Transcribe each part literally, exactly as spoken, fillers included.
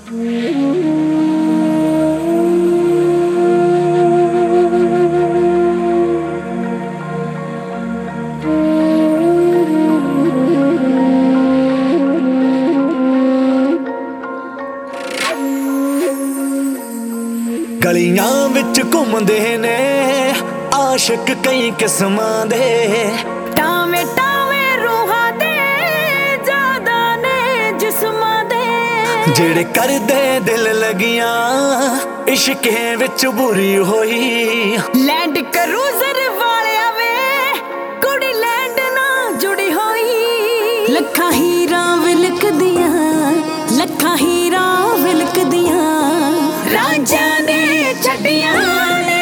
गलियां विच घूमदे ने आशिक कई किस्मां दे, टावे टावे रूहां दे ज्यादा ने जिस्मां दे, जेड़े करदे दिल लगियां इश्के विच बुरी होई। लैंड क्रूजर वालिया वे कुड़ी लैंड ना जुड़ी होई, लखां हीरा विलकदियां लखां हीरा विलकदियां राजा ने छड्डियां ने।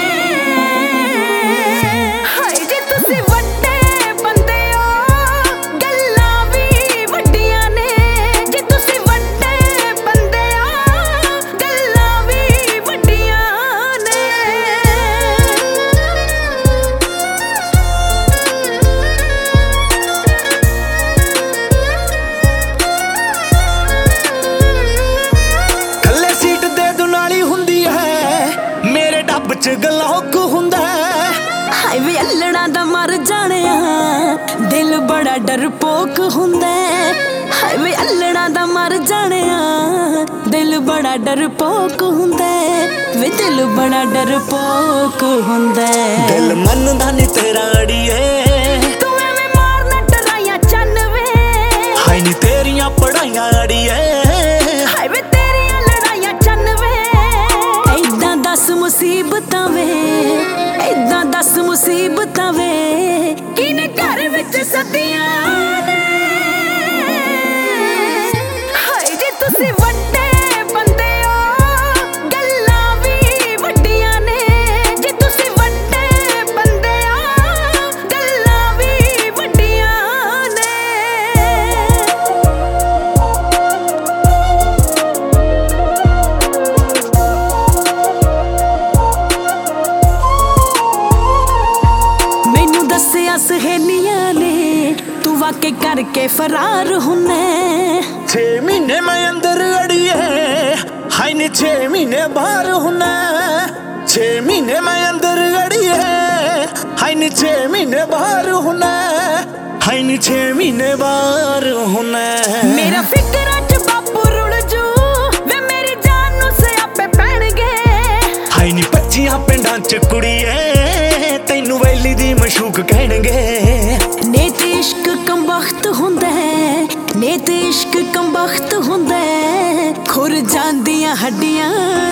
हाय जे तुसीं वड्डे बंदे हो गल्लां भी वड्डियां ने, जे तुसीं वड्डे बंदे हो गल्लां भी वड्डियां ने। थल्ले सीट दे दुनाली हुंदी है मेरे डब च गलौक हुंदा है। हाय वे अल्लड़ा दा मर जाणिया दिल बड़ा डरपोक हुंदा है। हाय वे अल्लड़ा दा मर जाणिया दिल बड़ा डरपोक हुंदा है, वे दिल बड़ा डरपोक हुंदा है। दिल मनदा नी तेरा अड़िए तू एवें मारना डराइयां चन्न वे, हाय नी तेरियां पढ़ाइयां अड़िए हाय वे तेरियां लड़ाइयां चन्न वे। ऐदां दस मुसीबतां वे ऐदां दस मुसीबतां वे किने घर विच सदियां ने। हाय जे तुसीं वड्डे बंदे हो गल्लां भी वड्डियां ने, जे तुसीं वड्डे बंदे हो गल्लां भी वड्डियां ने। मैनू दस्सिया सहेलियां ने तू वाकई करके फरार हुन्ना। छे महीने मैं अंदर अड़िए हाय नी छे महीने बाहर हुन्ना। छे महीने मैं अंदर अड़िए हाय नी छे महीने बाहर हुन्ना। हाय नी छे महीने बाहर हुन्ना। मेरा फिकरा च बापू रुड़ जू वे मेरी जान नू सियापे पैणगे। हाय नी पच्चियां पिंडां च कुड़िए तैनू वैली दी मशूक कहणगे। ने ते इश्क कमबख्त हुंदा है ने ते इश्क कमबख्त हुंदा है, खुर जांदियां हड्डियां